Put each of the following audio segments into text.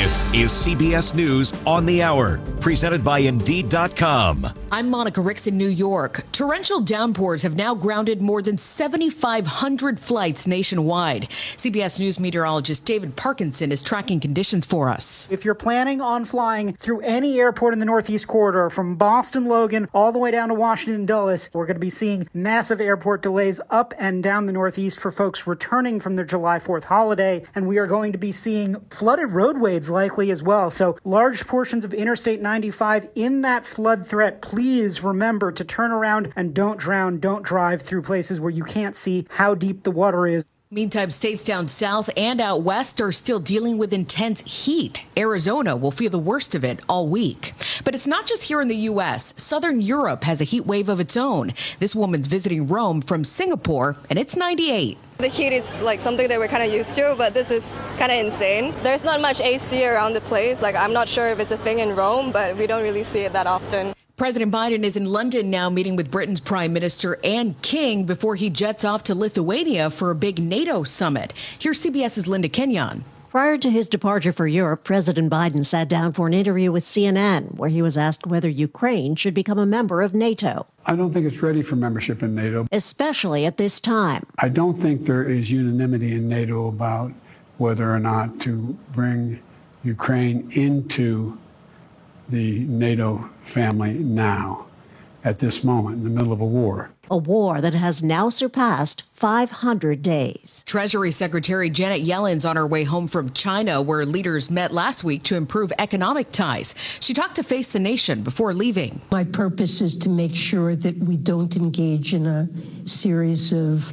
This is CBS News on the Hour, presented by Indeed.com. I'm Monica Ricks in New York. Torrential downpours have now grounded more than 7,500 flights nationwide. CBS News meteorologist David Parkinson is tracking conditions for us. If you're planning on flying through any airport in the Northeast Corridor, from Boston Logan all the way down to Washington Dulles, we're going to be seeing massive airport delays up and down the Northeast for folks returning from their July 4th holiday. And we are going to be seeing flooded roadways likely as well. So large portions of Interstate 95 in that flood threat. Please remember to turn around and don't drown. Don't drive through places where you can't see how deep the water is. Meantime, states down south and out west are still dealing with intense heat. Arizona will feel the worst of it all week. But it's not just here in the U.S. Southern Europe has a heat wave of its own. This woman's visiting Rome from Singapore, and it's 98. The heat is like something that we're kind of used to, but this is kind of insane. There's not much AC around the place. I'm not sure if it's a thing in Rome, but we don't really see it that often. President Biden is in London now meeting with Britain's Prime Minister Anne King before he jets off to Lithuania for a big NATO summit. Here's CBS's Linda Kenyon. Prior to his departure for Europe, President Biden sat down for an interview with CNN, where he was asked whether Ukraine should become a member of NATO. I don't think it's ready for membership in NATO. Especially at this time. I don't think there is unanimity in NATO about whether or not to bring Ukraine into the NATO family now, at this moment, in the middle of a war. A war that has now surpassed 500 days. Treasury Secretary Janet Yellen's on her way home from China, where leaders met last week to improve economic ties. She talked to Face the Nation before leaving. My purpose is to make sure that we don't engage in a series of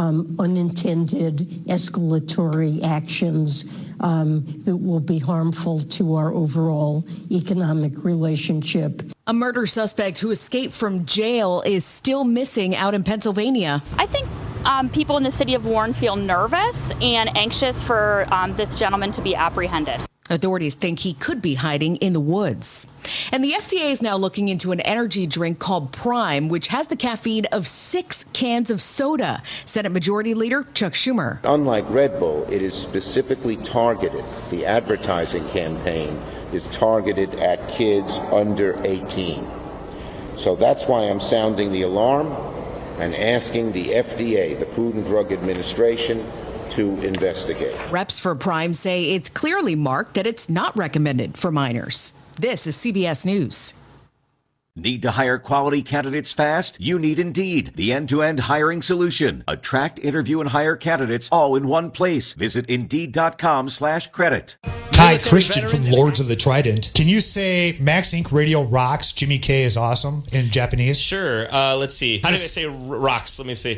unintended escalatory actions that will be harmful to our overall economic relationship. A murder suspect who escaped from jail is still missing out in Pennsylvania. I think people in the city of Warren feel nervous and anxious for this gentleman to be apprehended. Authorities think he could be hiding in the woods. And the FDA is now looking into an energy drink called Prime, which has the caffeine of 6 cans of soda. Senate Majority Leader Chuck Schumer. Unlike Red Bull, it is specifically targeted. The advertising campaign is targeted at kids under 18. So that's why I'm sounding the alarm and asking the FDA, the Food and Drug Administration, to investigate. Reps for Prime say it's clearly marked that it's not recommended for minors. This is CBS News. Need to hire quality candidates fast? You need Indeed, the end-to-end hiring solution. Attract, interview, and hire candidates all in one place. Visit Indeed.com/credit. Ty Christian from Lords of the Trident. Can you say Max Inc. Radio rocks, Jimmy K is awesome in Japanese? Sure. Let's see. How do I say rocks? Let me see.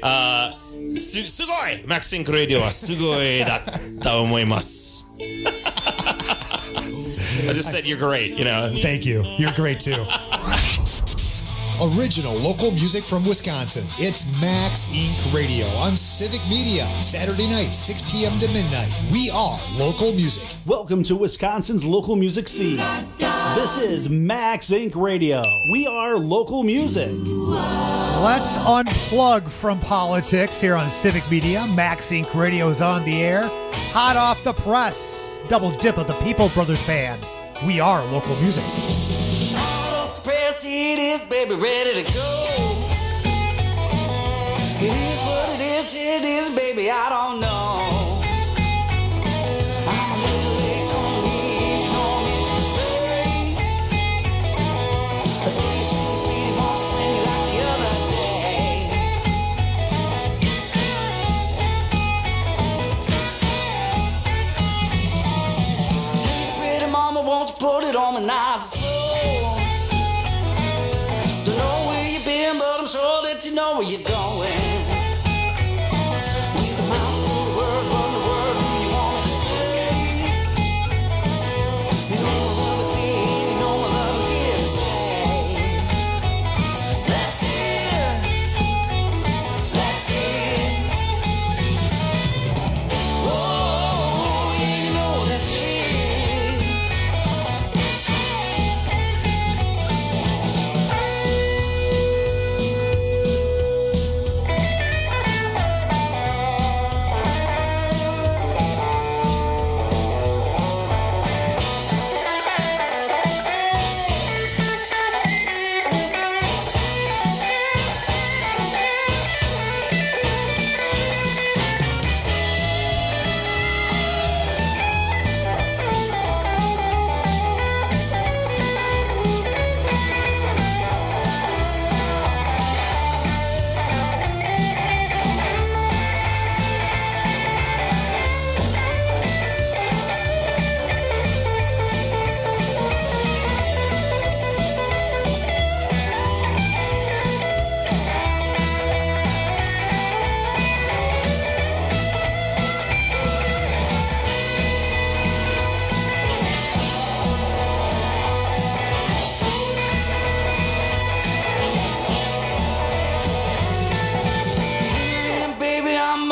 Sugoi! Max Inc. Radio wa sugoi datta omoimasu. I just said you're great, Thank you. You're great too. Original local music from Wisconsin. It's Max Inc. Radio on Civic Media. Saturday night, 6 p.m. to midnight. We are local music. Welcome to Wisconsin's local music scene. This is Max Inc. Radio. We are local music. Let's unplug from politics here on Civic Media. Max Inc. Radio is on the air. Hot off the press. Double dip of the People Brothers Band. We are local music. Press it is, baby, ready to go. It is what it is, baby, I don't know. I'm a little late on me, you know me to play. A sweetie, won't swing me like the other day. Hey, pretty mama, won't you put it on my nice and slow? Don't know where you've been, but I'm sure that you know where you're going. With a mouth full of words, what in the world do you want me to say? You know my love is here, you know my love is here to stay. That's it. That's it. Oh, yeah, you know that's it.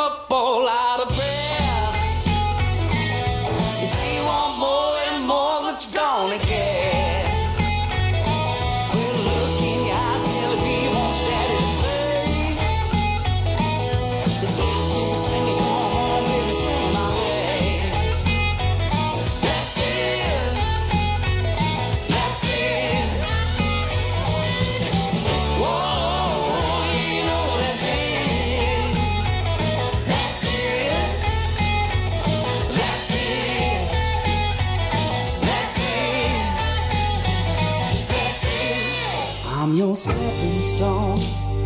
up all out of breath. You say you want more and more's what you're gonna get. Well, look in your eyes, tell me you want your daddy to play. It's got to be swinging, come on, baby, swing my way. That's it. That's it. Whoa, you know that's it. That's it. That's it. That's it. That's it. I'm your stepping stone.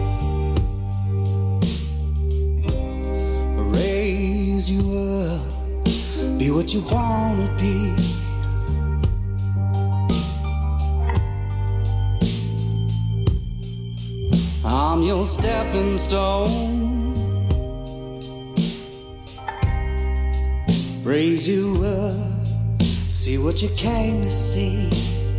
Raise you up. Be what you wanna be. I'm your stepping stone. Raise you up, see what you came to see.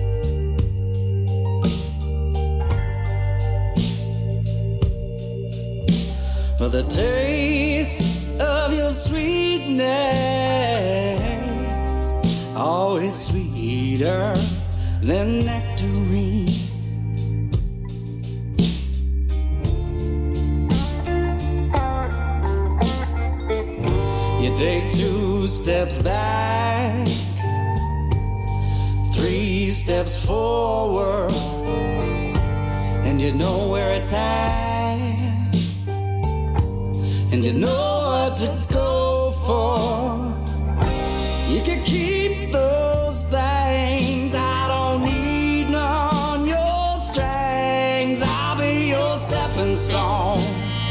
For the taste of your sweetness, always sweeter than nectarine. You take 2 steps back, 3 steps forward, and you know where it's at, and you know what to go for. You can keep those things, I don't need none on your strings. I'll be your stepping stone.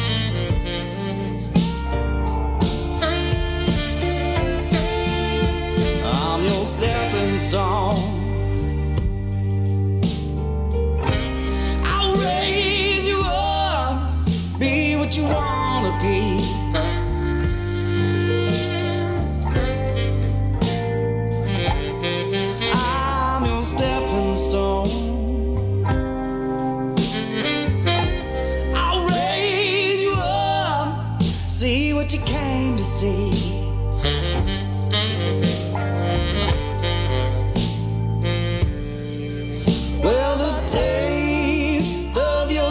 I'm your stepping stone. I'll raise you up, be what you wanna be. I'm your stepping stone. I'll raise you up, see what you came to see. Well, the taste of your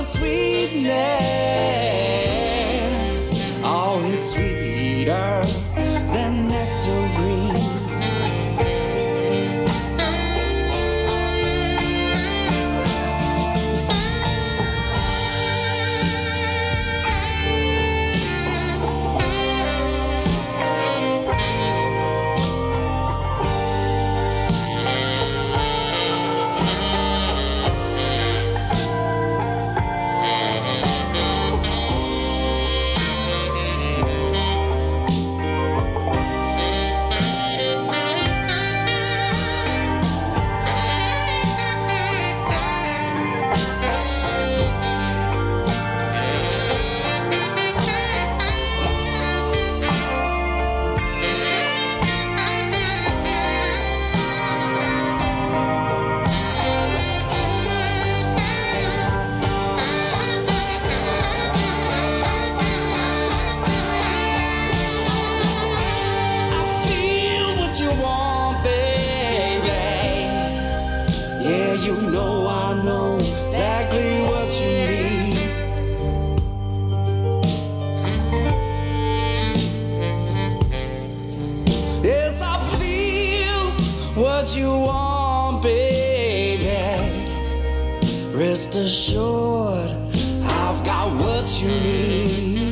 sweetness, always sweeter than nectarine. What you want, baby. Rest assured, I've got what you need.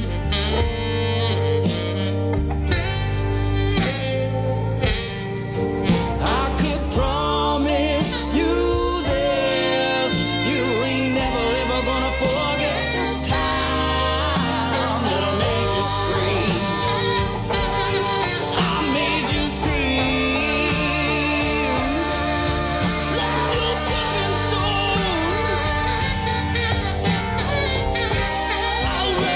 I could promise you this: you ain't never ever gonna forget the time that I made you scream. I made you scream. Like a stepping stone. I'll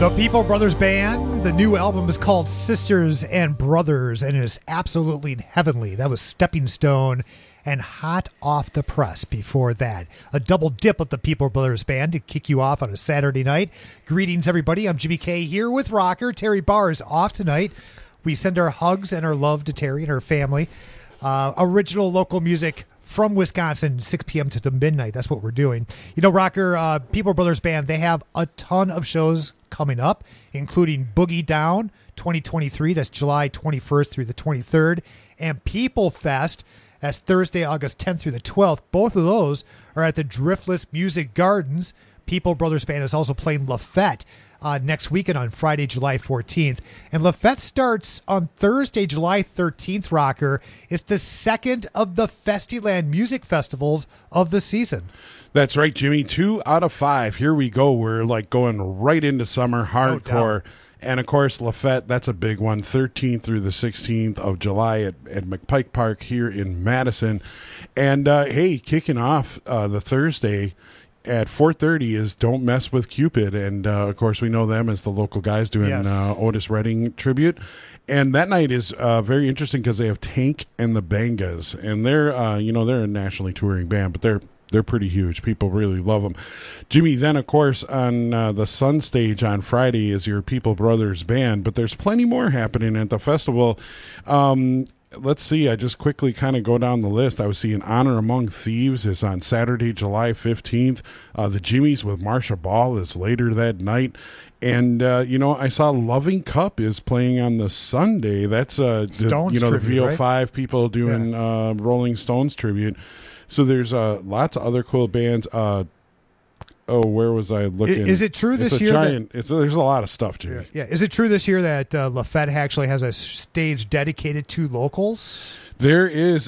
The People Brothers Band, the new album is called Sisters and Brothers, and it is absolutely heavenly. That was Stepping Stone and Hot Off the Press before that. A double dip of the People Brothers Band to kick you off on a Saturday night. Greetings, everybody. I'm Jimmy K here with Rocker. Terry Barr is off tonight. We send our hugs and our love to Terry and her family. Original local music from Wisconsin, 6 p.m. to midnight. That's what we're doing. You know, Rocker, People Brothers Band, they have a ton of shows coming up, including Boogie Down 2023. That's July 21st through the 23rd. And People Fest, that's Thursday, August 10th through the 12th. Both of those are at the Driftless Music Gardens. People Brothers Band is also playing Lafette next weekend on Friday, July 14th. And Lafette starts on Thursday, July 13th, Rocker. It's the second of the Festiland music festivals of the season. That's right, Jimmy. 2 out of 5. Here we go. We're like going right into summer hardcore. And, of course, Lafette, that's a big one, 13th through the 16th of July at McPike Park here in Madison. And, hey, kicking off the Thursday at 4:30 is Don't Mess with Cupid. And, of course, we know them as the local guys doing Otis Redding tribute. And that night is very interesting because they have Tank and the Bangas. And they're, they're a nationally touring band, but they're pretty huge. People really love them. Jimmy, then, of course, on the Sun Stage on Friday is your People Brothers Band, but there's plenty more happening at the festival. Let's see. I just quickly kind of go down the list. I was seeing Honor Among Thieves is on Saturday, July 15th. The Jimmies with Marsha Ball is later that night. And, I saw Loving Cup is playing on the Sunday. That's, the VO5 right? People doing Rolling Stones tribute. So there's lots of other cool bands. Where was I looking? Is it true this year? There's a lot of stuff, Jimmy. Yeah. Is it true this year that Lafette actually has a stage dedicated to locals? There is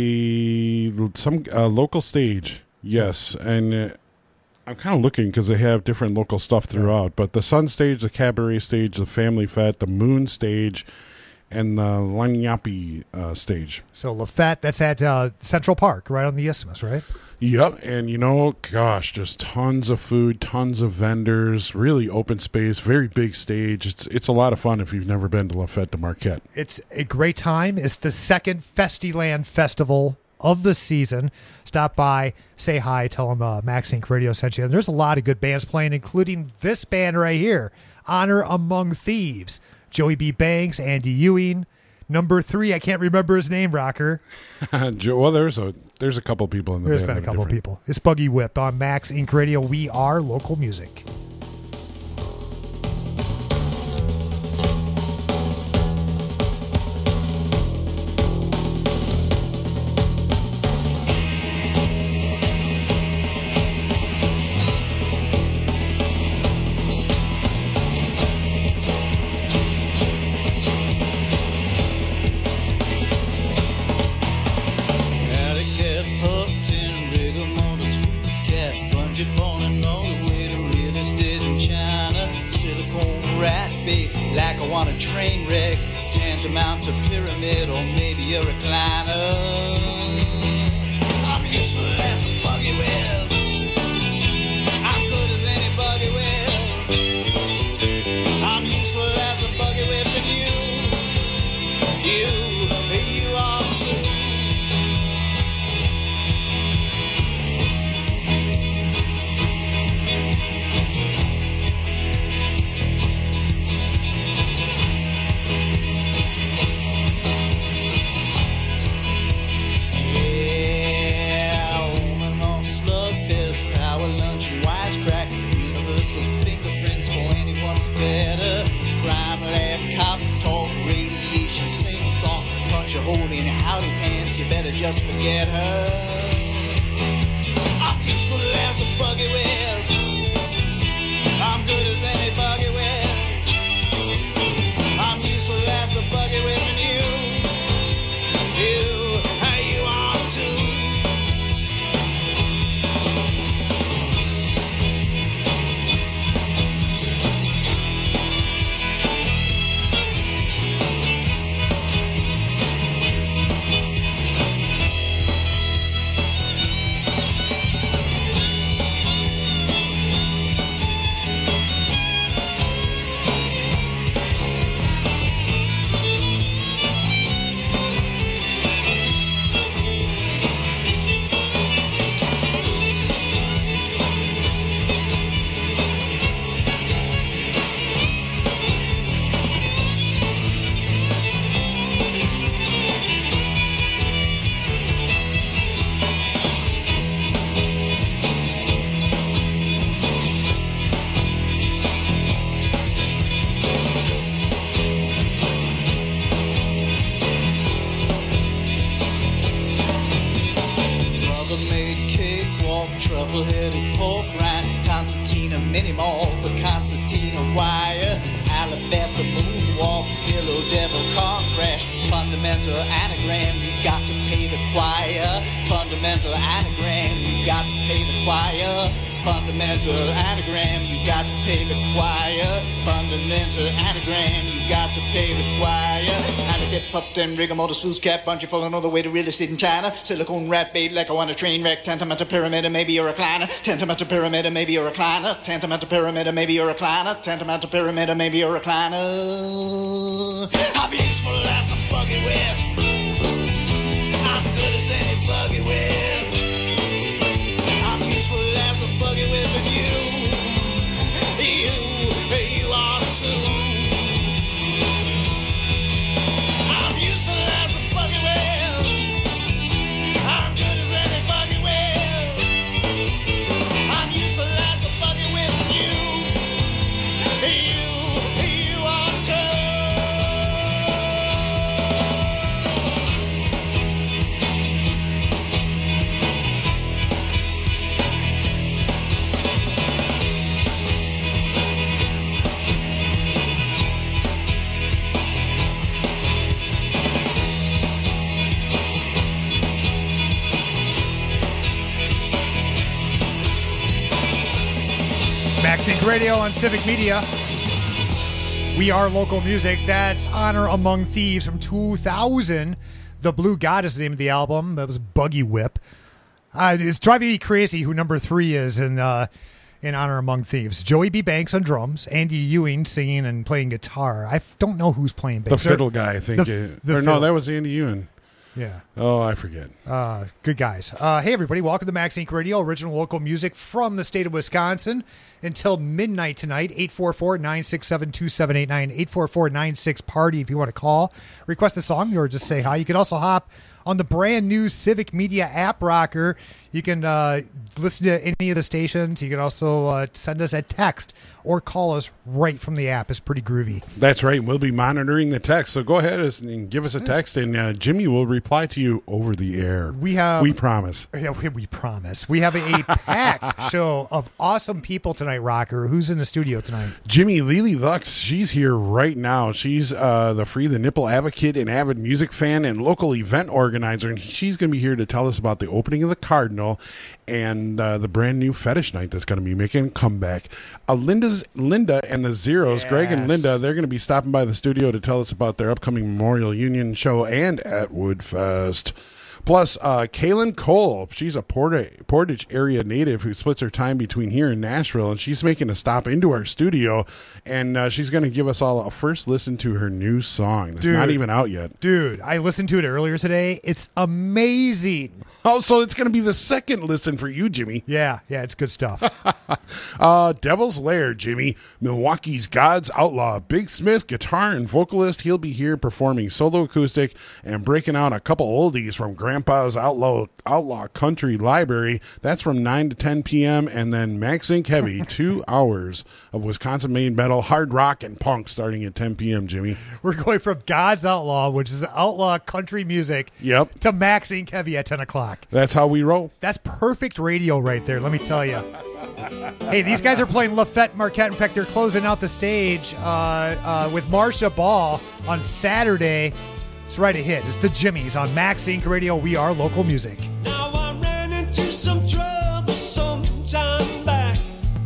some local stage, yes. And I'm kind of looking because they have different local stuff throughout. But the Sun Stage, the Cabaret Stage, the Family Fete, the Moon Stage, and the Lanyapi stage. So Lafette, that's at Central Park, right on the Isthmus, right? Yep, and just tons of food, tons of vendors, really open space, very big stage. It's a lot of fun if you've never been to Lafette de Marquette. It's a great time. It's the second Festiland Festival of the season. Stop by, say hi, tell them Max Inc. Radio sent you. And there's a lot of good bands playing, including this band right here, Honor Among Thieves. Joey B. Banks, Andy Ewing. Number 3, I can't remember his name, Rocker. Well, there's a couple people in the band. There's been a couple people. It's Buggy Whip on Max Inc. Radio. We are local music. Like I want a train wreck, tantamount to pyramid, or maybe a recliner. I'm useful as a buggy whip. I'm good as any buggy whip. I'm useful as a buggy whip, and you are too. Fingerprints for anyone's better. Crime lab, cop talk, radiation, sing song, punch a hole in your howdy pants. You better just forget her. I'm useful as a buggy whip. I'm good as any buggy whip. I'm useful as a buggy whip, and you are too. concertina, mini mall, the concertina wire, alabaster moonwalk, pillow devil, car crash, fundamental anagram, you got to pay the choir, fundamental anagram, you got to pay the choir, fundamental anagram, you got to pay the choir, fundamental anagram, you got to pay the choir, and a dip up ten rigor motor sluice cap, bungee falling all the way to real estate in China, silicone rat bait like I want a train wreck, tantamount to pyramid, maybe you're a recliner, tantamount to pyramid, maybe you're a recliner, tantamount to pyramid, maybe you're a recliner, tantamount to pyramid, maybe you're a recliner. I'll be useful as a buggy whip. I'm good as any buggy whip. I'm useful as a buggy whip, and you are too. I'm useful as a buggy whip. I'm good as any buggy whip. I'm useful as a buggy whip, and you are too. Max Inc. Radio on Civic Media. We are local music. That's Honor Among Thieves from 2000. The Blue Goddess is the name of the album. That was Buggy Whip. It's driving me crazy who number 3 is in Honor Among Thieves. Joey B. Banks on drums. Andy Ewing singing and playing guitar. I don't know who's playing bass. The fiddle guy, I think. No, that was Andy Ewing. Yeah. Oh, I forget. Good guys. Hey, everybody. Welcome to Max Inc. Radio, original local music from the state of Wisconsin. Until midnight tonight, 844-967-2789, 844-96-PARTY if you want to call, request a song, or just say hi. You can also hop on the brand new Civic Media app, Rocker. You can listen to any of the stations. You can also send us a text or call us right from the app. It's pretty groovy. That's right. We'll be monitoring the text. So go ahead and give us a text, and Jimmy will reply to you over the air. We promise. Yeah, we promise. We have a packed show of awesome people tonight, Rocker. Who's in the studio tonight? Jimmy Lily Lux. She's here right now. She's the Free the Nipple advocate and avid music fan and local event organizer. And she's going to be here to tell us about the opening of the Cardinal and the brand new Fetish Night that's going to be making a comeback. Linda and the Zeros, yes. Greg and Linda, they're going to be stopping by the studio to tell us about their upcoming Memorial Union show and at Woodfest. Plus, Kaylin Cole, she's a Portage area native who splits her time between here and Nashville, and she's making a stop into our studio, and she's going to give us all a first listen to her new song. It's not even out yet. Dude, I listened to it earlier today. It's amazing. Oh, so it's going to be the second listen for you, Jimmy. Yeah, it's good stuff. Devil's Lair, Jimmy, Milwaukee's God's Outlaw, Big Smith, guitar and vocalist. He'll be here performing solo acoustic and breaking out a couple oldies from Grandpa's Outlaw Country Library. That's from 9 to 10 p.m. And then Max Inc. Heavy, 2 hours of Wisconsin-made metal, hard rock, and punk starting at 10 p.m., Jimmy. We're going from God's Outlaw, which is outlaw country music, to Max Inc. Heavy at 10 o'clock. That's how we roll. That's perfect radio right there, let me tell you. Hey, these guys are playing Lafette Marquette. In fact, they're closing out the stage with Marsha Ball on Saturday. It's right ahead. It's the Jimmies on Max Inc. Radio. We are local music. Now I ran into some trouble some time back.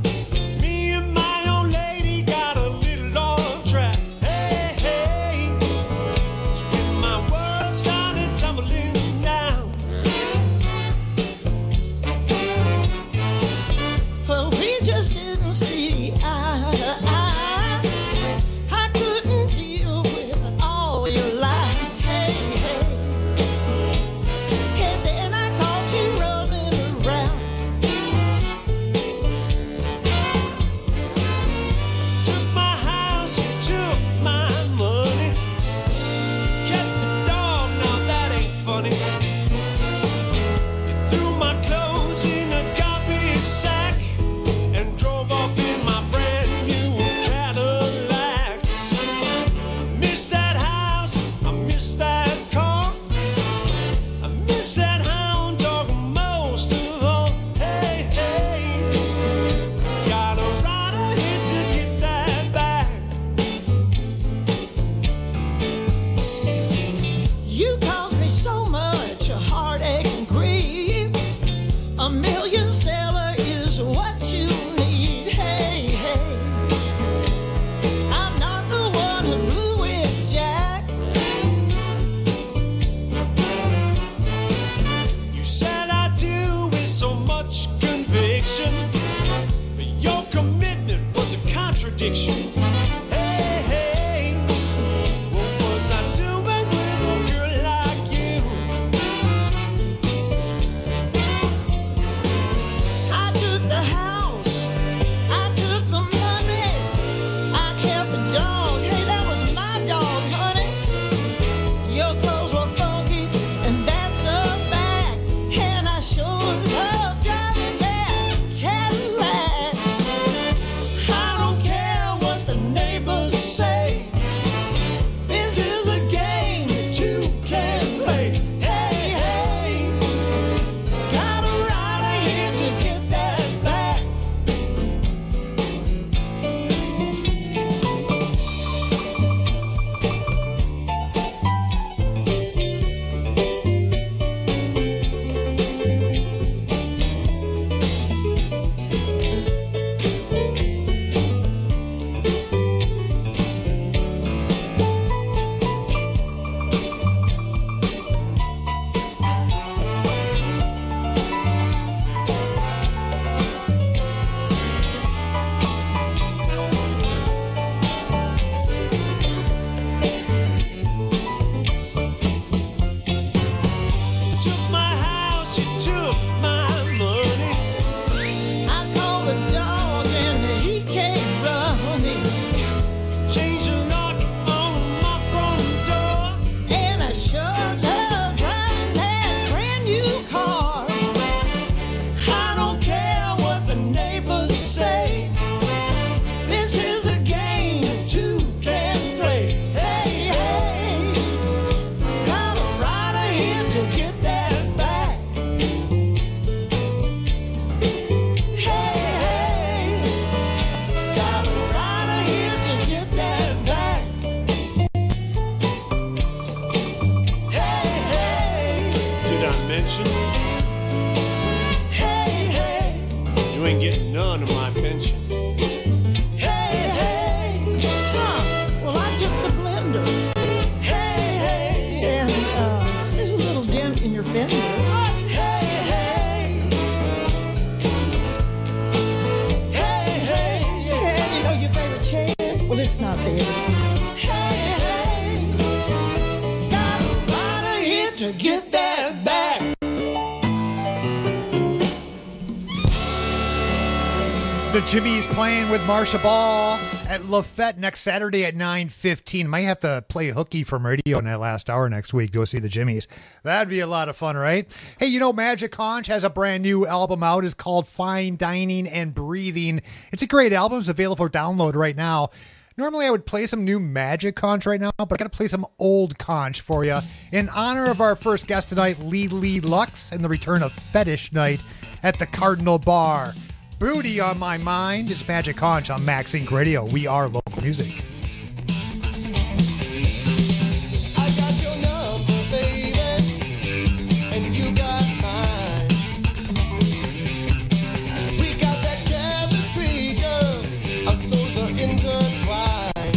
Me and my old lady got a little on track. Hey, hey, it's when my world started tumbling down. Well, we just didn't see eye to eye. I couldn't deal with all your lies. Hey, hey, and then I called contradiction. Hey, hey, what was I doing with a girl like you? I took the house, I took the money, I kept the dog. Hey, that was my dog, honey. Your clothes were funky, and that's a fact. And I sure love driving that Cadillac. I don't care what the neighbors say. This is a game that you can play. Hey, hey, got a rider here to get that back. Took my house, you took my money. I called the dog and he came running. Changed the lock on my front door, and I sure love driving that brand new car. I don't care what the neighbors say. This is a game that two can play. Hey, hey, got a rider here to get that back. Hey, hey, got a rider here to get that back. Hey, hey, did I mention? Hey, hey, you ain't getting none of my pension. Hey, hey, well I took the blender. Hey, hey, and there's a little dent in your fender. Hey, hey, hey, hey, and you know your favorite chair? Well, it's not there. Hey, hey, got a rider here to get that back. The Jimmies playing with Marsha Ball at Lafette next Saturday at 9:15. Might have to play hooky from radio in that last hour next week. Go see the Jimmies. That'd be a lot of fun, right? Hey, you know, Magic Conch has a brand new album out. It's called Fine Dining and Breathing. It's a great album. It's available for download right now. Normally I would play some new Magic Conch right now, but I got to play some old Conch for you in honor of our first guest tonight, Lee Lux, and the return of Fetish Night at the Cardinal Bar. Booty on my mind is Magic Conch on Max Inc. Radio. We are local music. I got your number, baby, and you got mine. We got that chemistry, girl. Our souls are intertwined.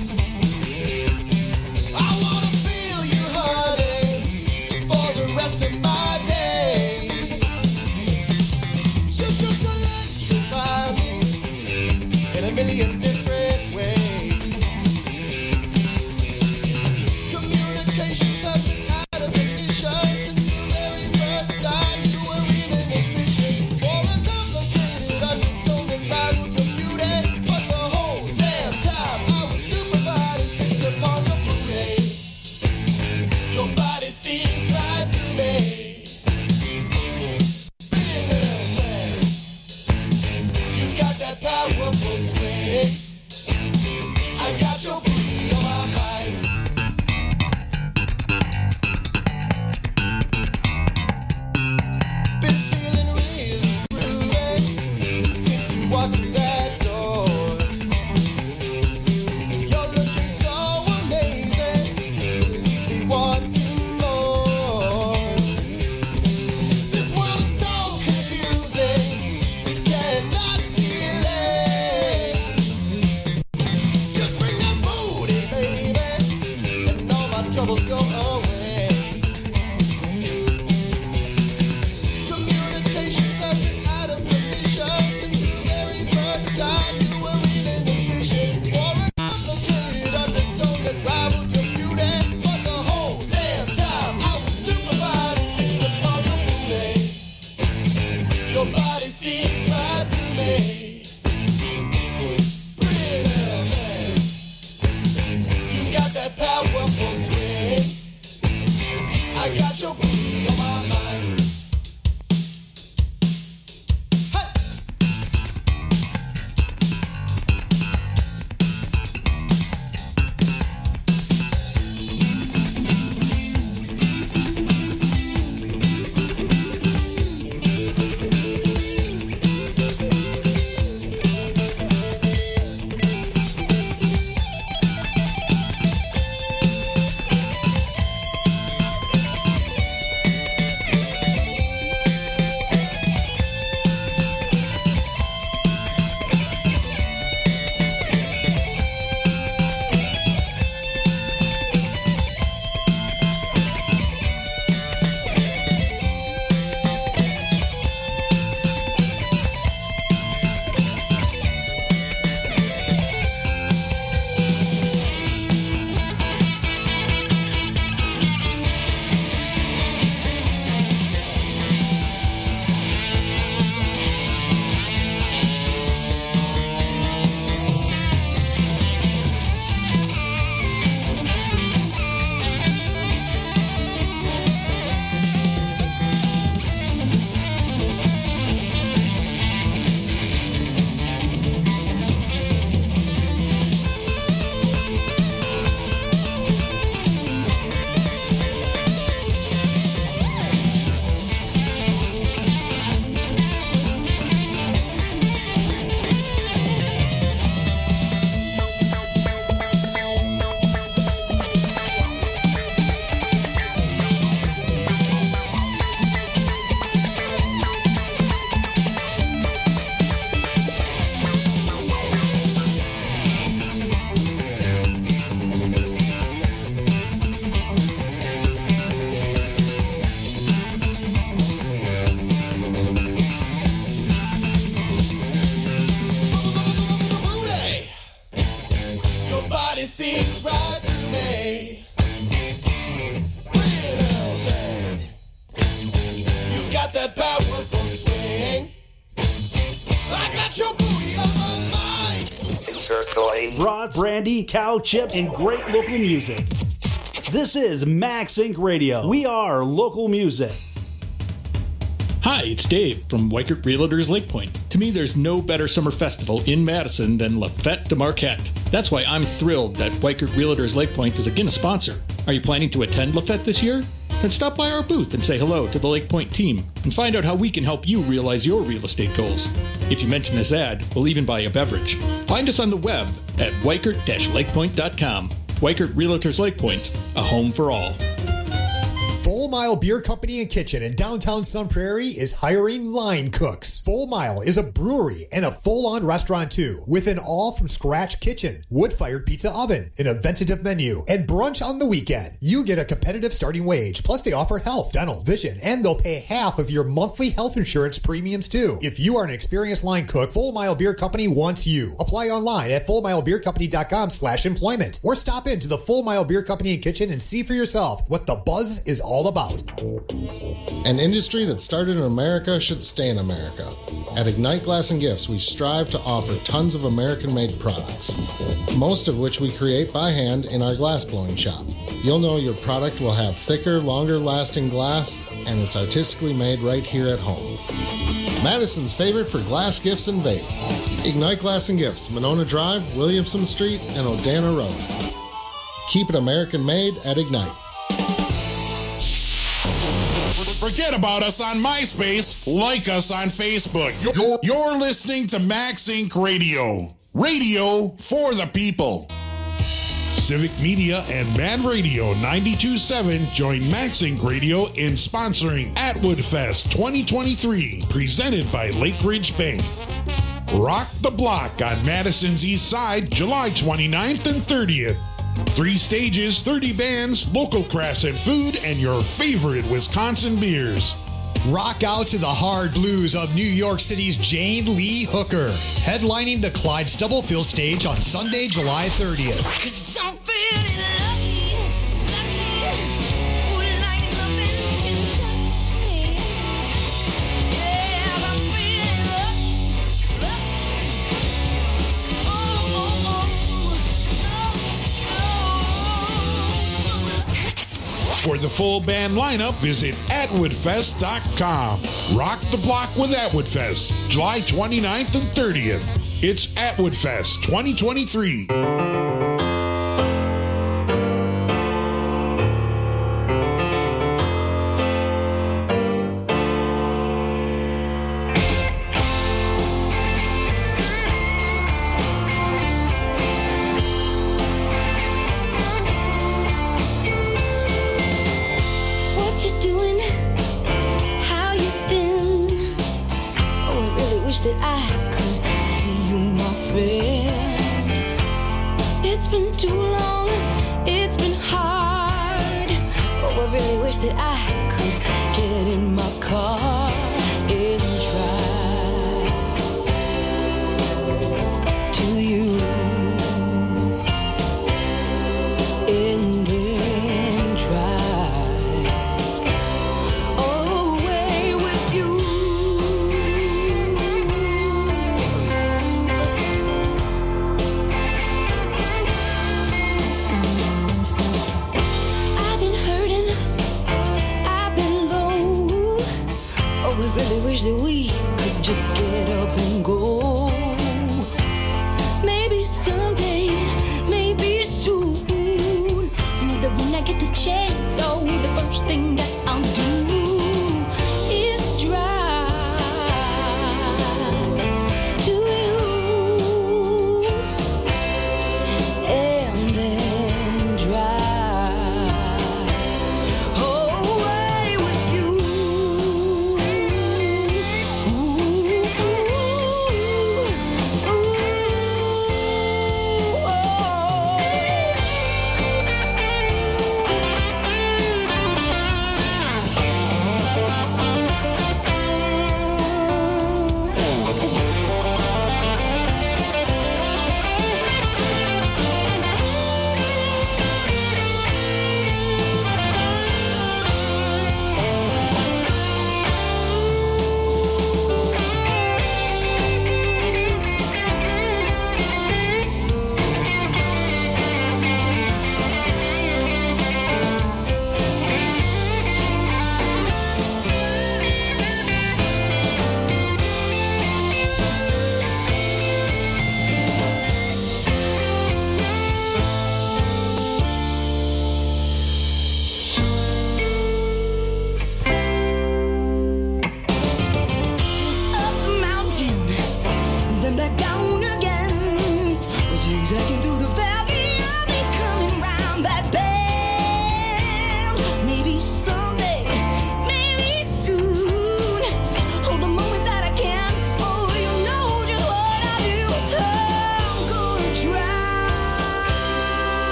I wanna feel you, honey, for the rest of my days. You just electrify me in a million different ways. Communications have been out of condition since the very first time you were in an admission. More complicated, I don't value your beauty, but the whole damn time I was stupefied and fixed upon your booty. Your body seems right through me. You got that powerful swing. I got your booty on my mind. Been feeling really groovy since you walked through that door. You're looking so amazing, it leaves me wanting more. This world is so confusing, we cannot relate. seems right to me. Pretty little thing. You got that powerful swing. I got your booty on my mind. Brats, brandy, cow chips, and great local music. This is Max Inc. Radio. We are local music. Hi, it's Dave from Weikert Realtors Lake Point. To me, there's no better summer festival in Madison than La Fête de Marquette. That's why I'm thrilled that Weikert Realtors Lake Point is again a sponsor. Are you planning to attend La Fête this year? Then stop by our booth and say hello to the Lake Point team and find out how we can help you realize your real estate goals. If you mention this ad, we'll even buy a beverage. Find us on the web at weikert-lakepoint.com. Weikert Realtors Lake Point, a home for all. Full Mile Beer Company and Kitchen in downtown Sun Prairie is hiring line cooks. Full Mile is a brewery and a full-on restaurant too, with an all-from-scratch kitchen, wood-fired pizza oven, an eventative menu, and brunch on the weekend. You get a competitive starting wage, plus they offer health, dental, vision, and they'll pay half of your monthly health insurance premiums too. If you are an experienced line cook, Full Mile Beer Company wants you. Apply online at fullmilebeercompany.com/employment or stop into the Full Mile Beer Company and Kitchen and see for yourself what the buzz is all about. An industry that started in America should stay in America. At Ignite Glass and Gifts, we strive to offer tons of American-made products, most of which we create by hand in our glass blowing shop. You'll know your product will have thicker, longer-lasting glass, and it's artistically made right here at home. Madison's favorite for glass gifts and vape. Ignite Glass and Gifts, Monona Drive, Williamson Street, and Odana Road. Keep it American-made at Ignite. Forget about us on MySpace. Like us on Facebook. You're listening to Max Inc. Radio. Radio for the people. Civic Media and Man Radio 92.7 join Max Inc. Radio in sponsoring Atwood Fest 2023, presented by Lake Ridge Bank. Rock the Block on Madison's East Side, July 29th and 30th. 3 stages, 30 bands, local crafts and food, and your favorite Wisconsin beers. Rock out to the hard blues of New York City's Jane Lee Hooker, headlining the Clyde Stubblefield stage on Sunday, July 30th. For the full band lineup, visit atwoodfest.com. Rock the Block with Atwood Fest, July 29th and 30th. It's Atwood Fest 2023.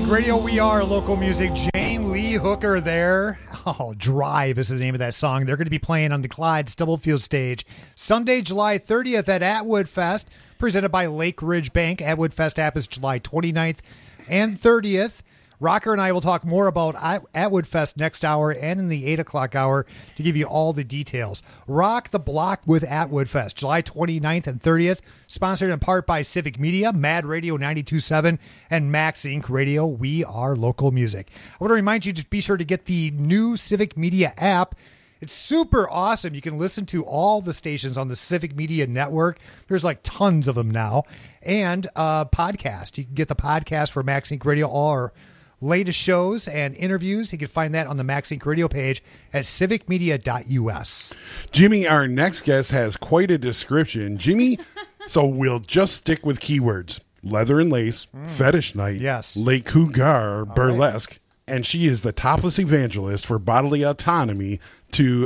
Radio, we are local music. Jane Lee Hooker there. Oh, Drive is the name of that song. They're going to be playing on the Clyde Stubblefield stage Sunday, July 30th at Atwood Fest, presented by Lake Ridge Bank. Atwood Fest happens July 29th and 30th. Rocker and I will talk more about Atwood Fest next hour and in the 8 o'clock hour to give you all the details. Rock the Block with Atwood Fest, July 29th and 30th, sponsored in part by Civic Media, Mad Radio 92.7, and Max Inc. Radio. We are local music. I want to remind you to be sure to get the new Civic Media app. It's super awesome. You can listen to all the stations on the Civic Media Network. There's like tons of them now. And podcast. You can get the podcast for Max Inc. Radio, all our latest shows and interviews. You can find that on the Max Inc. Radio page at civicmedia.us. Jimmy, our next guest, has quite a description. Jimmy, so we'll just stick with keywords. Leather and lace, fetish night, yes, Le Cougar, burlesque, and she is the topless evangelist for bodily autonomy to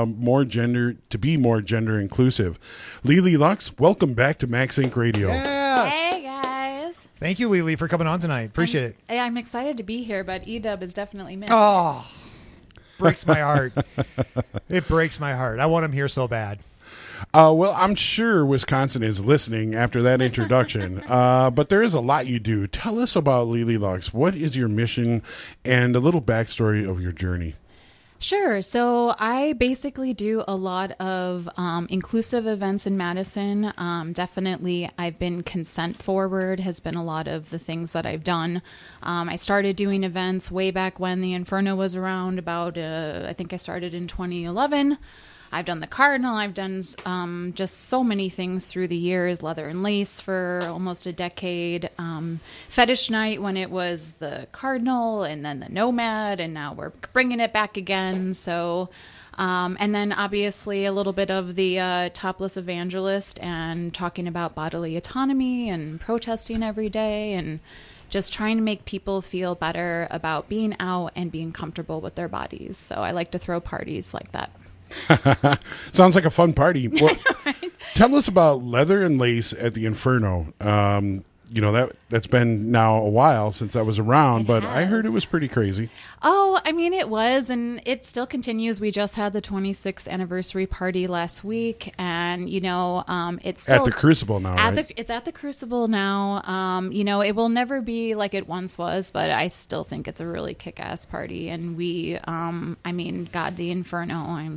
be more gender inclusive. Lily Lux, welcome back to Max Inc. Radio. Yes. Hey guys. Thank you, Lily, for coming on tonight. Appreciate it. I'm excited to be here, but EDub is definitely missed. Oh, breaks my heart. It breaks my heart. I want him here so bad. Well, I'm sure Wisconsin is listening after that introduction, but there is a lot you do. Tell us about Lily Lux. What is your mission and a little backstory of your journey? Sure. So I basically do a lot of inclusive events in Madison. Definitely, I've been consent forward has been a lot of the things that I've done. I started doing events way back when the Inferno was around about, I think I started in 2011. I've done the Cardinal. I've done just so many things through the years. Leather and Lace for almost a decade. Fetish Night when it was the Cardinal, and then the Nomad, and now we're bringing it back again. So, and then obviously a little bit of the topless evangelist and talking about bodily autonomy and protesting every day and just trying to make people feel better about being out and being comfortable with their bodies. So I like to throw parties like that. Sounds like a fun party. Well, right. Tell us about Leather and Lace at the Inferno. That's been now a while since I was around, but I heard it was pretty crazy. Oh, I mean, it was, and it still continues. We just had the 26th anniversary party last week, and, it's still... At the Crucible now, right? It's at the Crucible now. It will never be like it once was, but I still think it's a really kick-ass party, and we, God, the Inferno,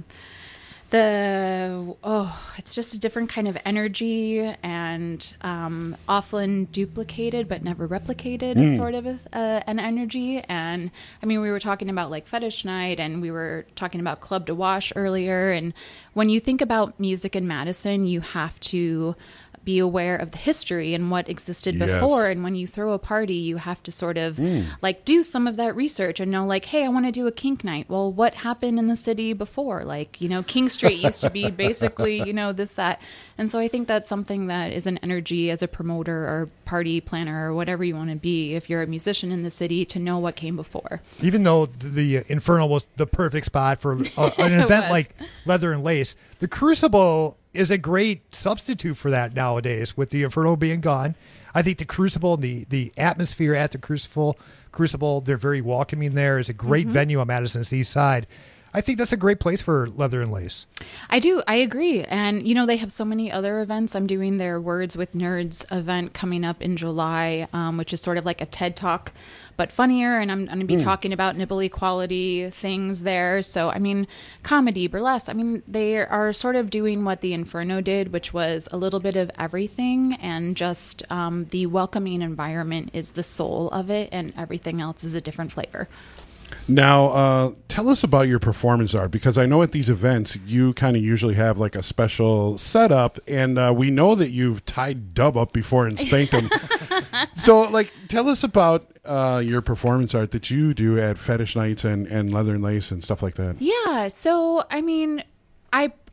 it's just a different kind of energy and often duplicated but never replicated sort of an energy. And we were talking about like Fetish Night, and we were talking about Club de Wash earlier. And when you think about music in Madison, you have to be aware of the history and what existed before. And when you throw a party, you have to sort of do some of that research and know hey, I want to do a kink night. Well, what happened in the city before? King Street used to be basically, this, that. And so I think that's something that is an energy as a promoter or party planner or whatever you want to be, if you're a musician in the city, to know what came before. Even though the Inferno was the perfect spot for an event like Leather and Lace, the Crucible is a great substitute for that nowadays, with the Inferno being gone. I think the Crucible, the atmosphere at the Crucible, they're very welcoming there. It's a great venue on Madison's East Side. I think that's a great place for Leather and Lace. I do. I agree. And, they have so many other events. I'm doing their Words with Nerds event coming up in July, which is sort of like a TED Talk, but funnier. And I'm going to be talking about nipple equality things there. So, comedy, burlesque. They are sort of doing what the Inferno did, which was a little bit of everything. And just the welcoming environment is the soul of it. And everything else is a different flavor. Now, tell us about your performance art, because I know at these events you kind of usually have like a special setup, and we know that you've tied Dub up before and spanked him. So, tell us about your performance art that you do at Fetish Nights and Leather and Lace and stuff like that. Yeah, so,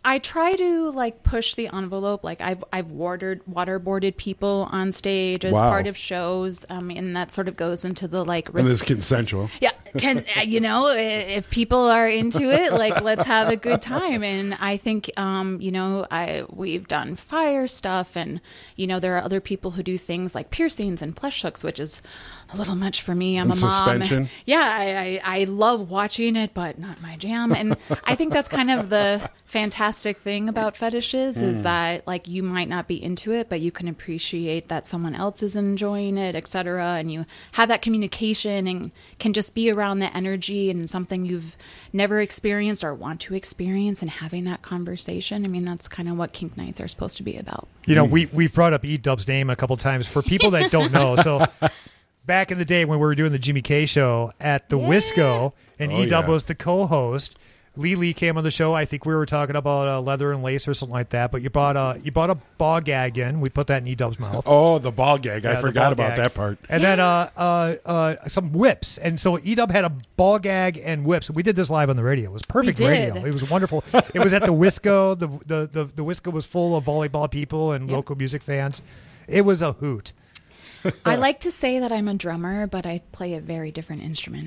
I try to like push the envelope. Like I've waterboarded people on stage as part of shows. And that sort of goes into the like And it's consensual. Yeah, if people are into it, like let's have a good time. And I think we've done fire stuff, and there are other people who do things like piercings and plush hooks, which is a little much for me. I'm a mom. Suspension. Yeah, I love watching it, but not my jam. And I think that's kind of the fantastic thing about fetishes is that like you might not be into it, but you can appreciate that someone else is enjoying it, etc. And you have that communication and can just be around the energy and something you've never experienced or want to experience, and having that conversation. I mean, that's kind of what kink nights are supposed to be about. We've brought up E-Dub's name a couple times for people that don't know. So back in the day when we were doing the Jimmy K show at the Wisco, and E-Dub was the co-host. Lee came on the show. I think we were talking about leather and lace or something like that. But you brought a ball gag in. We put that in E-Dub's mouth. Oh, the ball gag! I forgot about that part. And then some whips. And so E-Dub had a ball gag and whips. We did this live on the radio. It was perfect radio. It was wonderful. It was at the Wisco. The Wisco was full of volleyball people and local music fans. It was a hoot. I like to say that I'm a drummer, but I play a very different instrument.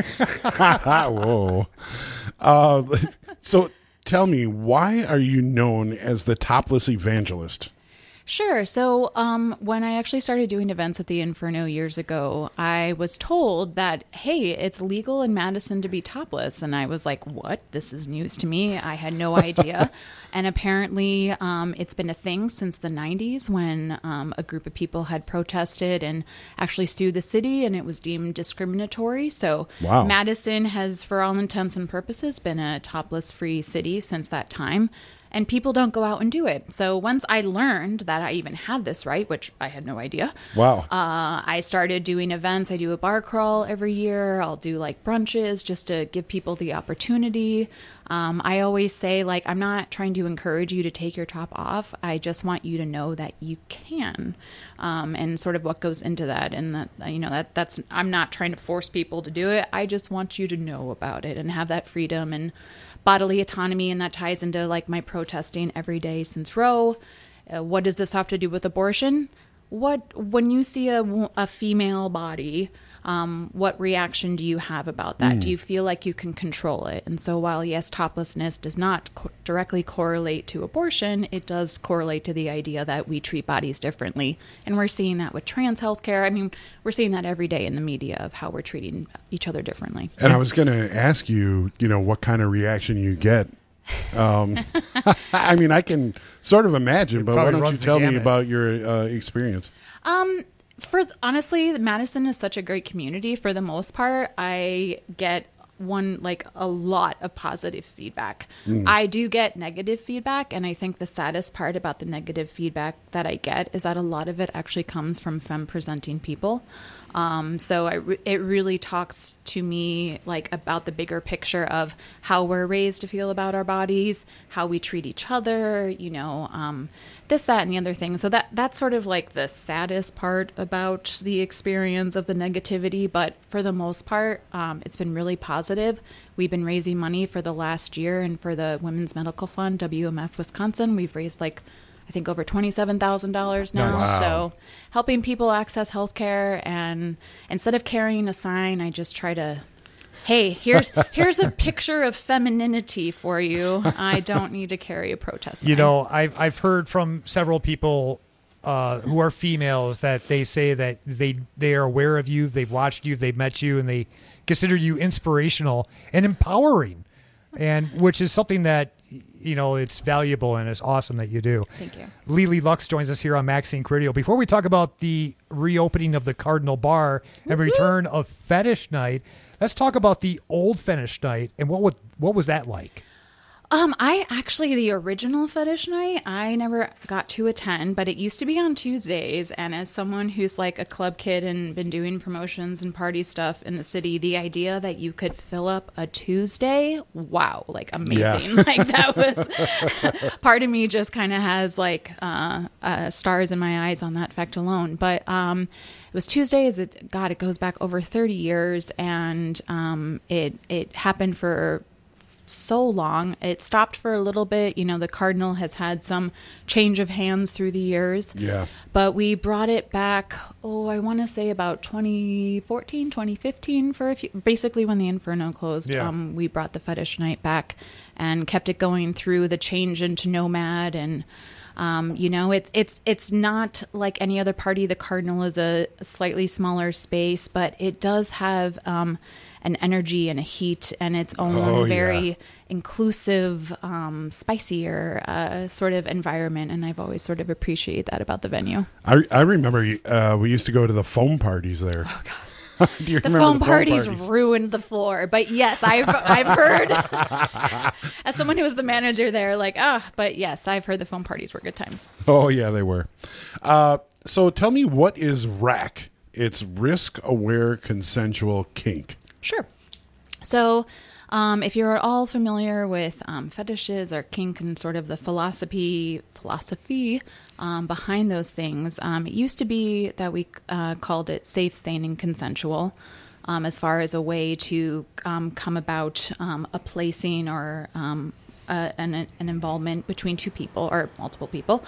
Whoa. So tell me, why are you known as the topless evangelist? Sure. So when I actually started doing events at the Inferno years ago, I was told that, hey, it's legal in Madison to be topless. And I was like, what? This is news to me. I had no idea. And apparently it's been a thing since the 90s when a group of people had protested and actually sued the city, and it was deemed discriminatory. So Madison has, for all intents and purposes, been a topless-free city since that time. And people don't go out and do it. So once I learned that I even had this right, which I had no idea. Wow. I started doing events. I do a bar crawl every year. I'll do like brunches just to give people the opportunity. I always say, like, I'm not trying to encourage you to take your top off. I just want you to know that you can, and sort of what goes into that. And that, that's, I'm not trying to force people to do it. I just want you to know about it and have that freedom and bodily autonomy. And that ties into like my protesting every day since Roe. What does this have to do with abortion? When you see a female body, what reaction do you have about that? Do you feel like you can control it? And so while, yes, toplessness does not directly correlate to abortion, it does correlate to the idea that we treat bodies differently. And we're seeing that with trans healthcare. I mean, we're seeing that every day in the media of how we're treating each other differently. And I was going to ask you, what kind of reaction you get. I mean, I can sort of imagine, but why don't you tell me about your experience? Honestly, Madison is such a great community. For the most part, I get a lot of positive feedback. I do get negative feedback, and I think the saddest part about the negative feedback that I get is that a lot of it actually comes from femme-presenting people. So it really talks to me like about the bigger picture of how we're raised to feel about our bodies, how we treat each other, this, that, and the other thing. So that's sort of like the saddest part about the experience of the negativity. But for the most part, it's been really positive. We've been raising money for the last year, and for the Women's Medical Fund, WMF Wisconsin, we've raised I think over $27,000 now. Wow. So helping people access healthcare, and instead of carrying a sign, I just try to, hey, here's a picture of femininity for you. I don't need to carry a protest sign. I've heard from several people who are females that they say that they are aware of you, they've watched you, they've met you, and they consider you inspirational and empowering, and which is something that it's valuable and it's awesome that you do. Thank you. Lily Lux joins us here on Maxine Radio. Before we talk about the reopening of the Cardinal Bar and return of Fetish Night, let's talk about the old Fetish Night and what was that like? The original Fetish Night, I never got to attend, but it used to be on Tuesdays. And as someone who's like a club kid and been doing promotions and party stuff in the city, the idea that you could fill up a Tuesday, wow, like amazing. Yeah. Like that was, part of me just kind of has like stars in my eyes on that fact alone. But it was Tuesdays. It goes back over 30 years, and it happened for so long. It stopped for a little bit. You know, the Cardinal has had some change of hands through the years. Yeah. But we brought it back, I want to say about 2014, 2015 for a few, basically when the Inferno closed. Yeah. We brought the Fetish Night back and kept it going through the change into Nomad. And, you know, it's not like any other party. The Cardinal is a slightly smaller space, but it does have an energy and a heat and its own very inclusive, spicier sort of environment. And I've always sort of appreciated that about the venue. I remember we used to go to the foam parties there. Oh, God. Do you The remember foam parties ruined the floor. But yes, I've heard, as someone who was the manager there, but yes, I've heard the foam parties were good times. Oh, yeah, they were. So tell me, what is RAC? It's risk-aware consensual kink. Sure. So if you're at all familiar with fetishes or kink and sort of the philosophy behind those things, it used to be that we called it safe, sane, and consensual as far as a way to come about a placing or an involvement between two people or multiple people.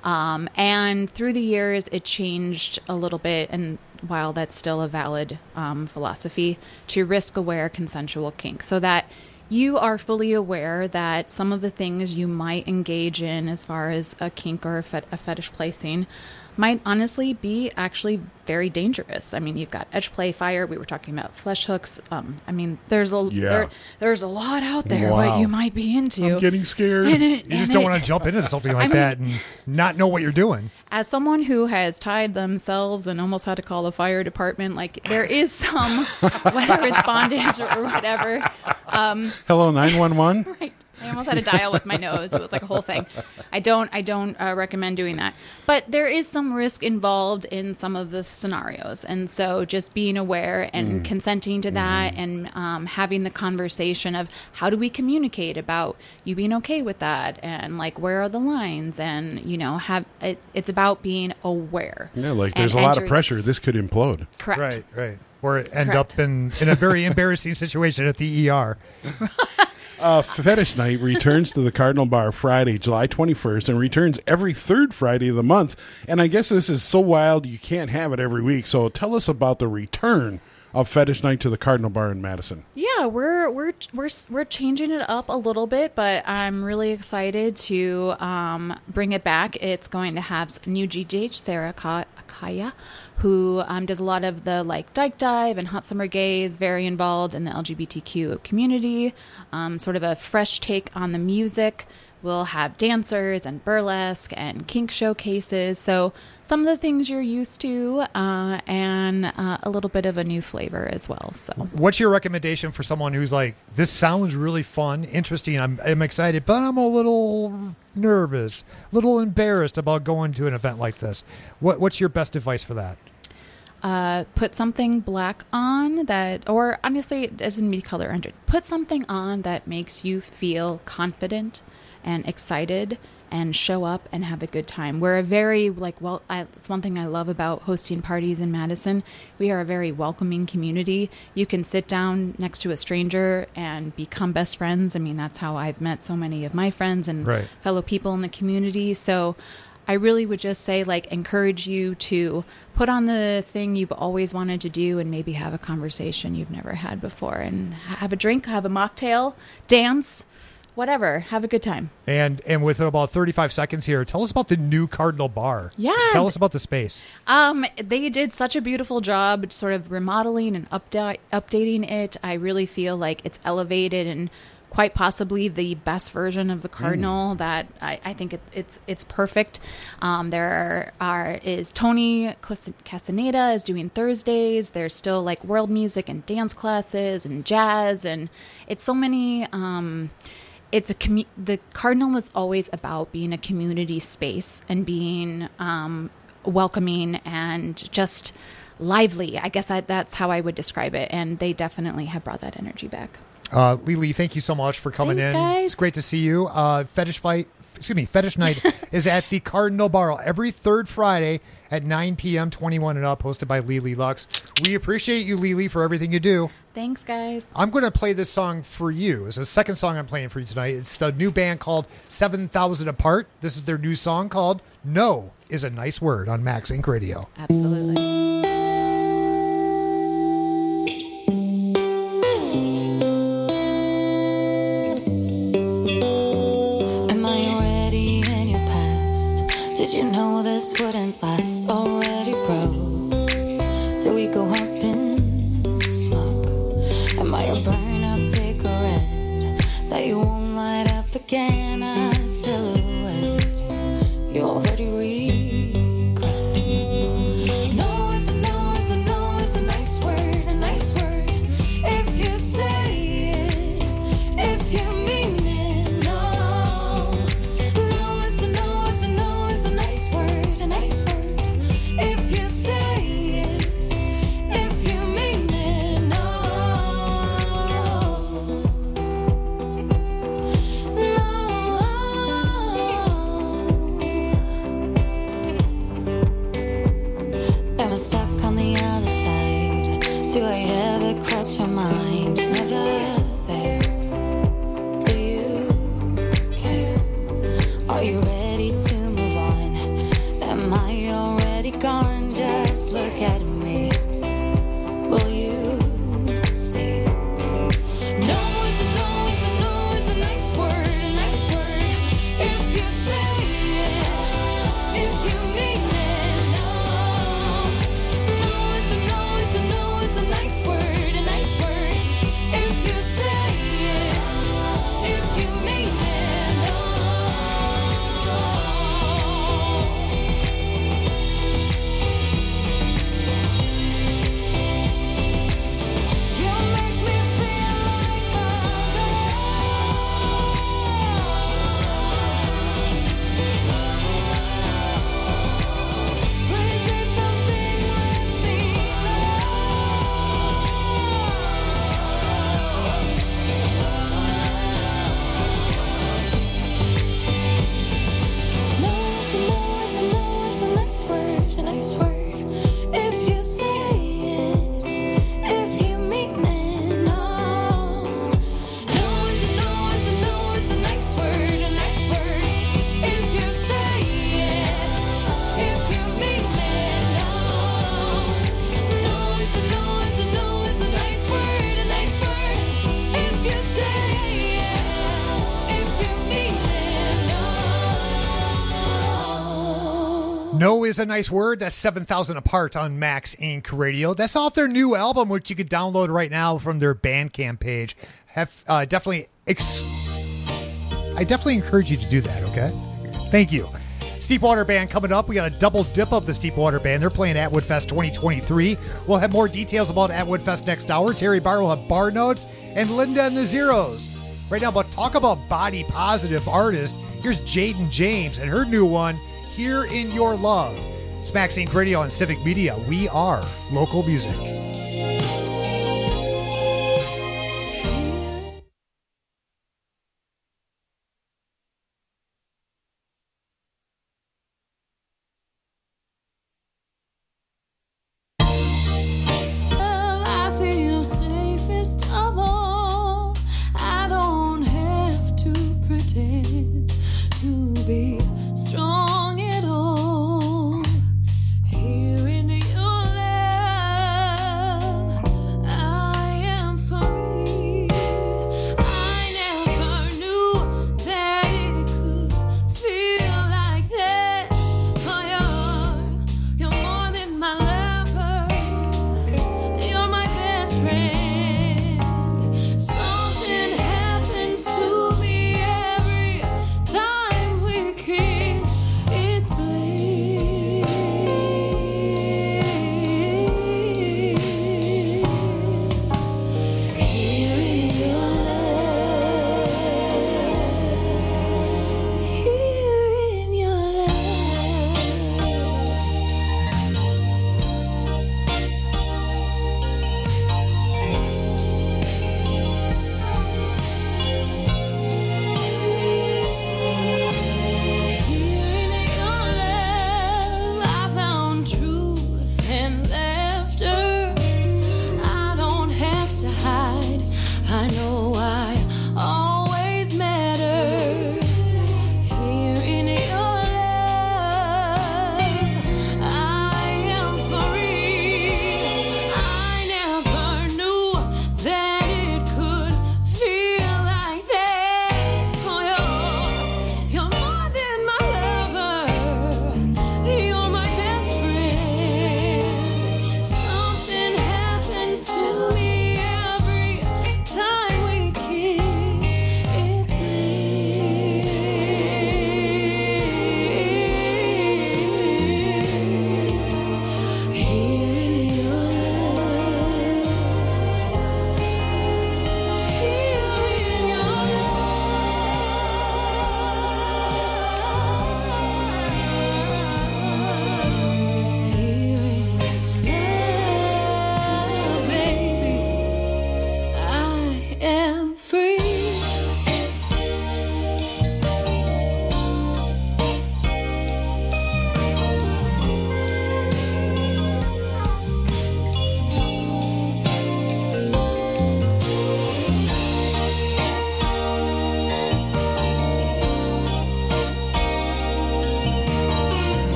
And through the years, it changed a little bit, and while that's still a valid philosophy, to risk-aware consensual kink, so that you are fully aware that some of the things you might engage in as far as a kink or a fetish placing might honestly be actually very dangerous. I mean, you've got edge play, fire. We were talking about flesh hooks. I mean, there's a lot out there what you might be into. I'm getting scared. You just don't want to jump into something like that and not know what you're doing. As someone who has tied themselves and almost had to call the fire department, there is some, whether it's bondage or whatever. Hello, 911. Right. I almost had to dial with my nose. It was like a whole thing. I don't recommend doing that. But there is some risk involved in some of the scenarios. And so just being aware and consenting to that and having the conversation of how do we communicate about you being okay with that and where are the lines and, it's about being aware. Yeah, there's a lot of pressure. This could implode. Correct. Right. Or end up in a very embarrassing situation at the ER. Fetish Night returns to the Cardinal Bar Friday, July 21st, and returns every third Friday of the month. And I guess this is so wild you can't have it every week. So tell us about the return of Fetish Night to the Cardinal Bar in Madison. Yeah, we're changing it up a little bit, but I'm really excited to bring it back. It's going to have new GJ, Sarah Akaya, who does a lot of the Dyke Dive and Hot Summer Gaze, very involved in the LGBTQ community, sort of a fresh take on the music. We'll have dancers and burlesque and kink showcases. So some of the things you're used to and a little bit of a new flavor as well. So what's your recommendation for someone who's this sounds really fun, interesting, I'm excited, but I'm a little nervous, a little embarrassed about going to an event like this? What's your best advice for that? Put something black on that, or honestly, it doesn't be color rendered. Put something on that makes you feel confident and excited and show up and have a good time. We're a very it's one thing I love about hosting parties in Madison. We are a very welcoming community. You can sit down next to a stranger and become best friends. I mean, that's how I've met so many of my friends and fellow people in the community. So I really would just say, encourage you to put on the thing you've always wanted to do and maybe have a conversation you've never had before and have a drink, have a mocktail, dance, whatever. Have a good time. And with about 35 seconds here, tell us about the new Cardinal Bar. Yeah. Tell us about the space. They did such a beautiful job sort of remodeling and updating it. I really feel like it's elevated and quite possibly the best version of the Cardinal that I think it's perfect. There is Tony Castaneda is doing Thursdays. There's still world music and dance classes and jazz, and it's so many. The Cardinal was always about being a community space and being welcoming and just lively. I guess that's how I would describe it, and they definitely have brought that energy back. Lily, thank you so much for coming in. Guys. It's great to see you. Fetish Fetish Night is at the Cardinal Bar every third Friday at 9 p.m., 21 and up, hosted by Lily Lux. We appreciate you, Lily, for everything you do. Thanks, guys. I'm going to play this song for you. It's the second song I'm playing for you tonight. It's the new band called 7,000 Apart. This is their new song called No is a Nice Word on Max Inc. Radio. Absolutely. Did you know this wouldn't last? Already broke. Did we go up in smoke? Am I a burnout cigarette that you won't light up again? A silhouette you already regret. No is a no is a no is a nice word, a nice word. If you say it, if you mean it, no. No is a no is a no. A nice word, a nice word. If you say it, if you mean it, no. No. Am I stuck on the other side? Do I ever cross your mind? Never there. Do you care? Are you ready to move on? Am I already gone? Just look at me. Will you see? No is a no is a no is a nice word, a nice word. If you say it, if you mean it, no. No is a no is a no is a nice word, a nice word. If you say it, if you mean it, no. A nice word. If you say it, if you mean it, no. No is a no is a no is a nice word, a nice word. If you say it, if you mean it, no. No is a no is a no is a nice word, a nice word. If you say it, if you mean it, no. No is a nice word. That's 7,000 Apart on Max Inc. Radio. That's off their new album, which you could download right now from their Bandcamp page. I definitely encourage you to do that, okay? Thank you. Steepwater Band coming up. We got a double dip of the Steepwater Band. They're playing at Woodfest 2023. We'll have more details about at Woodfest next hour. Terry Barr will have bar notes, and Linda and the Zeros. Right now, but talk about body positive artist. Here's Jaden James and her new one, Here in Your Love. It's Max Inc. Radio on Civic Media. We are local music. I feel safest of all. I don't have to pretend to be strong at all. Here in your love, I am free. I never knew that it could feel like this. Oh, you're more than my lover. You're my best friend. Something happens to me every time we kiss.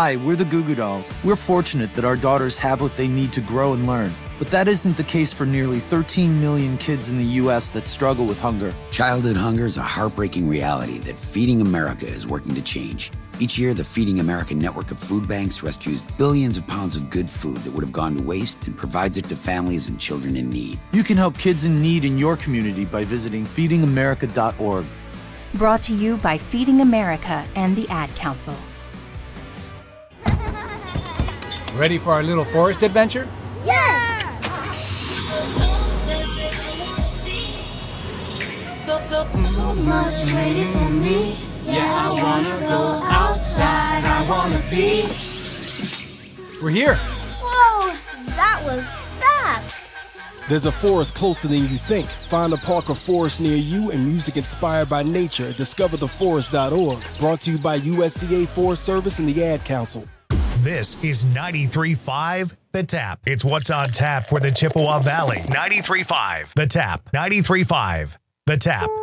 Hi, we're the Goo Goo Dolls. We're fortunate that our daughters have what they need to grow and learn. But that isn't the case for nearly 13 million kids in the U.S. that struggle with hunger. Childhood hunger is a heartbreaking reality that Feeding America is working to change. Each year, the Feeding America network of food banks rescues billions of pounds of good food that would have gone to waste and provides it to families and children in need. You can help kids in need in your community by visiting feedingamerica.org. Brought to you by Feeding America and the Ad Council. Ready for our little forest adventure? Yes! So much waiting for me. Yeah, I wanna go outside. I wanna be. We're here. Whoa, that was fast. There's a forest closer than you think. Find a park or forest near you and music inspired by nature at discovertheforest.org. Brought to you by USDA Forest Service and the Ad Council. This is 93.5 The Tap. It's what's on tap for the Chippewa Valley. 93.5 The Tap. 93.5 The Tap.